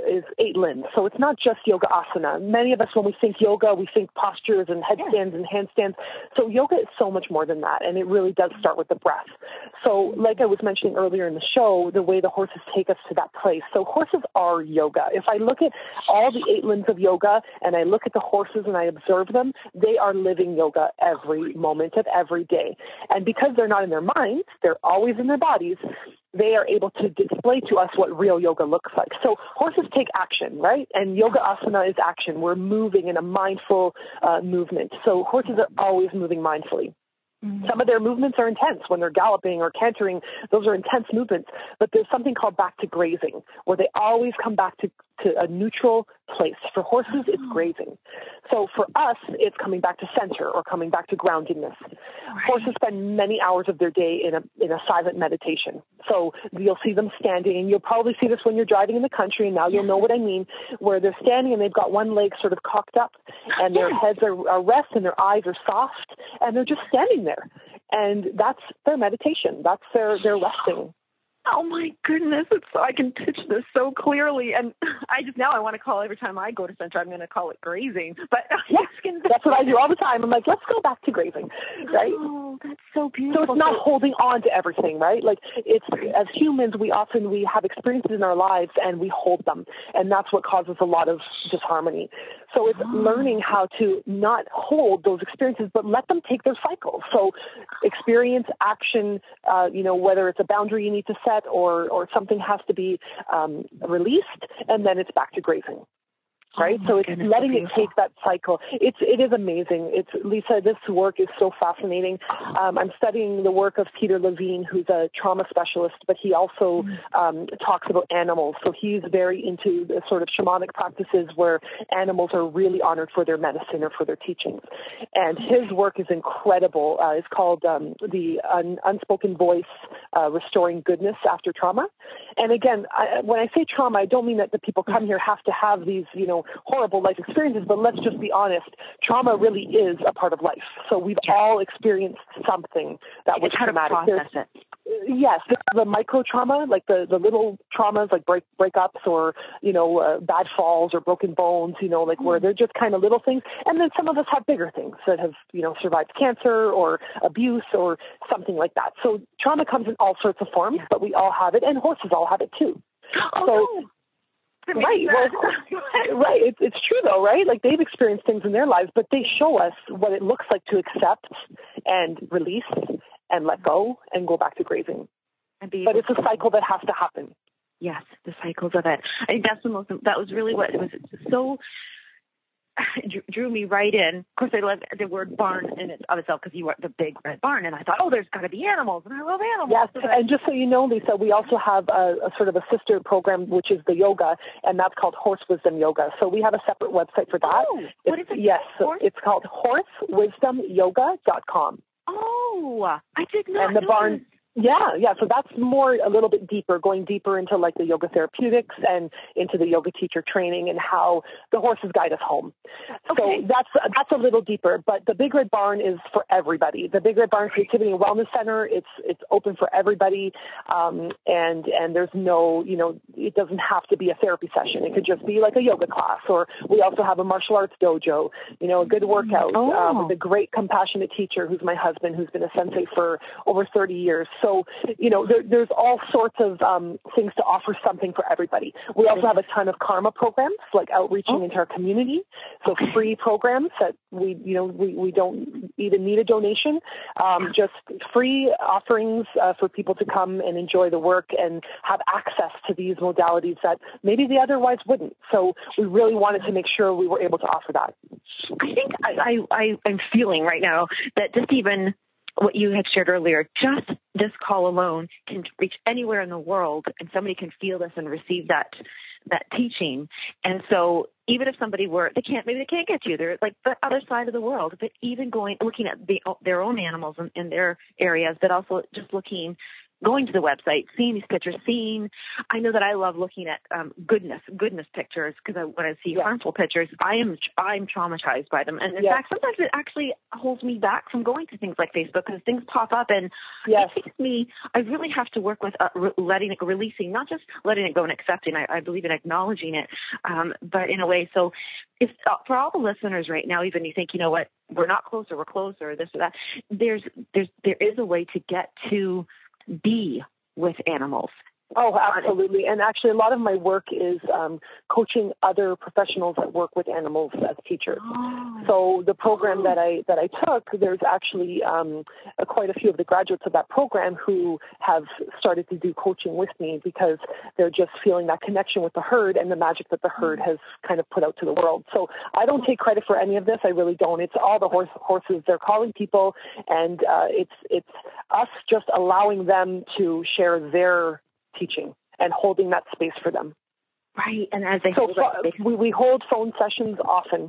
8 limbs, so it's not just yoga asana. Many of us, when we think yoga, we think postures and headstands and handstands. So yoga is so much more than that, and it really does start with the breath. So like I was mentioning earlier in the show, the way the horses take us to that place. So horses are yoga. If I look at all the 8 limbs of yoga and I look at the horses and I observe them, they are living yoga every moment of every day. And because they're not in their minds, they're always in their bodies, they are able to display to us what real yoga looks like. So horses take action, right? And yoga asana is action. We're moving in a mindful movement. So horses are always moving mindfully. Some of their movements are intense when they're galloping or cantering. Those are intense movements. But there's something called back to grazing, where they always come back to a neutral place. For horses, it's grazing. So for us, it's coming back to center or coming back to groundedness. Right. Horses spend many hours of their day in a silent meditation. So you'll see them standing, and you'll probably see this when you're driving in the country, and now you'll know what I mean, where they're standing and they've got one leg sort of cocked up, and their heads are rest and their eyes are soft, and they're just standing there. And that's their meditation. That's their resting. Oh my goodness! I can pitch this so clearly, and I want to call every time I go to center. I'm going to call it grazing. But yes, that's what I do all the time. I'm like, let's go back to grazing, right? Oh, that's so beautiful. So it's not holding on to everything, right? Like it's as humans, we have experiences in our lives and we hold them, and that's what causes a lot of disharmony. So it's learning how to not hold those experiences, but let them take their cycles. So experience, action, whether it's a boundary you need to set or something has to be released, and then it's back to grazing. Right? So it's letting it take that cycle. It is amazing. Lisa, this work is so fascinating. I'm studying the work of Peter Levine, who's a trauma specialist, but he also talks about animals. So he's very into the sort of shamanic practices where animals are really honored for their medicine or for their teachings. And his work is incredible. It's called the Unspoken Voice, Restoring Goodness After Trauma. And again, when I say trauma, I don't mean that the people come here have to have these, horrible life experiences, but let's just be honest. Trauma really is a part of life. So we've all experienced something that was traumatic. Yes, the micro trauma, like the little traumas, like breakups or, bad falls or broken bones, where they're just kind of little things. And then some of us have bigger things that have, survived cancer or abuse or something like that. So trauma comes in all sorts of forms, but we all have it, and horses all have it too. Right. Right. It's true though, right? Like they've experienced things in their lives, but they show us what it looks like to accept and release and let go and go back to grazing. But it's a cycle that has to happen. Yes, the cycles of it. I think that was really what it was so drew me right in. Of course, I love the word barn in it of itself because you were the big red barn, and I thought, there's got to be animals, and I love animals. Yes, and just so you know, Lisa, we also have a sort of a sister program, which is the yoga, and that's called Horse Wisdom Yoga. So we have a separate website for that. Oh, what is it? Yes, so it's called horsewisdomyoga.com. Oh, I did not know. And the barn. Yeah. So that's more a little bit deeper, going deeper into like the yoga therapeutics and into the yoga teacher training and how the horses guide us home. Okay. So that's a little deeper. But the Big Red Barn is for everybody. The Big Red Barn Creativity and Wellness Center, it's open for everybody. And there's no, it doesn't have to be a therapy session. It could just be like a yoga class, or we also have a martial arts dojo, a good workout with a great compassionate teacher who's my husband, who's been a sensei for over 30 years. So, there's all sorts of things to offer something for everybody. We also have a ton of karma programs, like outreaching into our community. So free programs that we don't even need a donation, just free offerings for people to come and enjoy the work and have access to these modalities that maybe they otherwise wouldn't. So we really wanted to make sure we were able to offer that. I think I'm feeling right now that just even what you had shared earlier, just this call alone can reach anywhere in the world, and somebody can feel this and receive that teaching. And so even if somebody they can't get to you, they're like the other side of the world, but even looking at their own animals in their areas, but also just going to the website, seeing these pictures, I know that I love looking at goodness pictures, because when I see harmful pictures, I'm traumatized by them. And in fact, sometimes it actually holds me back from going to things like Facebook, because things pop up and it takes me, I really have to work with releasing, not just letting it go and accepting. I believe in acknowledging it, but in a way. So if for all the listeners right now, even you think, you know what, we're not closer, we're closer, this or that, there is a way to get to be with animals. Oh, absolutely. And actually, a lot of my work is coaching other professionals that work with animals as teachers. So the program that I took, there's actually quite a few of the graduates of that program who have started to do coaching with me, because they're just feeling that connection with the herd and the magic that the herd has kind of put out to the world. So I don't take credit for any of this. I really don't. It's all the horses. They're calling people, and it's us just allowing them to share their teaching and holding that space for them. Right, and as they we hold phone sessions often.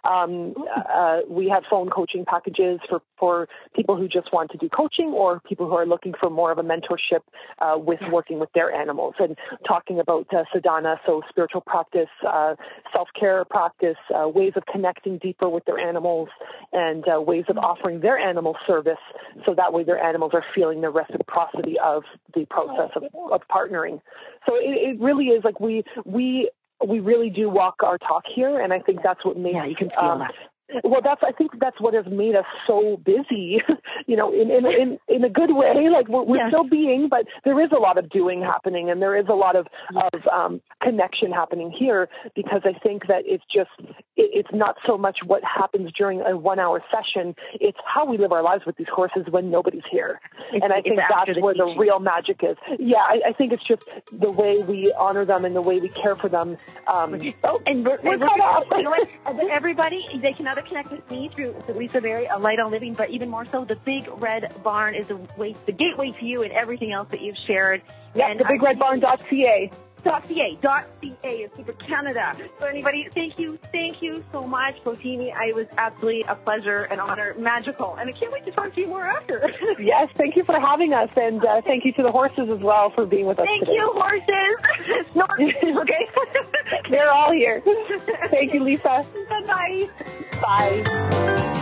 We have phone coaching packages for people who just want to do coaching, or people who are looking for more of a mentorship with working with their animals, and talking about sadhana, so spiritual practice, self-care practice, ways of connecting deeper with their animals, and ways of offering their animal service, so that way their animals are feeling the reciprocity of the process of partnering. So it really is like we really do walk our talk here, and I think that's what makes you can feel that. Well, I think that's what has made us so busy, in a good way. Like we're still being, but there is a lot of doing happening, and there is a lot of connection happening here, because I think that it's not so much what happens during a 1 hour session. It's how we live our lives with these horses when nobody's here. And I think that's where the real magic is. Yeah, I think it's just the way we honor them and the way we care for them. And we're cut off. You know what? Everybody, they can either connect with me through Lisa Berry, A Light on Living, but even more so, the Big Red Barn is the gateway to you and everything else that you've shared. Yeah, the BigRedBarn.ca. .ca is Super Canada. So anybody, thank you so much, Potini. It was absolutely a pleasure, an honor, magical, and I can't wait to talk to you more after. Yes, thank you for having us, and thank you to the horses as well for being with us today. Thank you, horses. Not okay. They're all here. Thank you, Lisa. Bye-bye. Bye.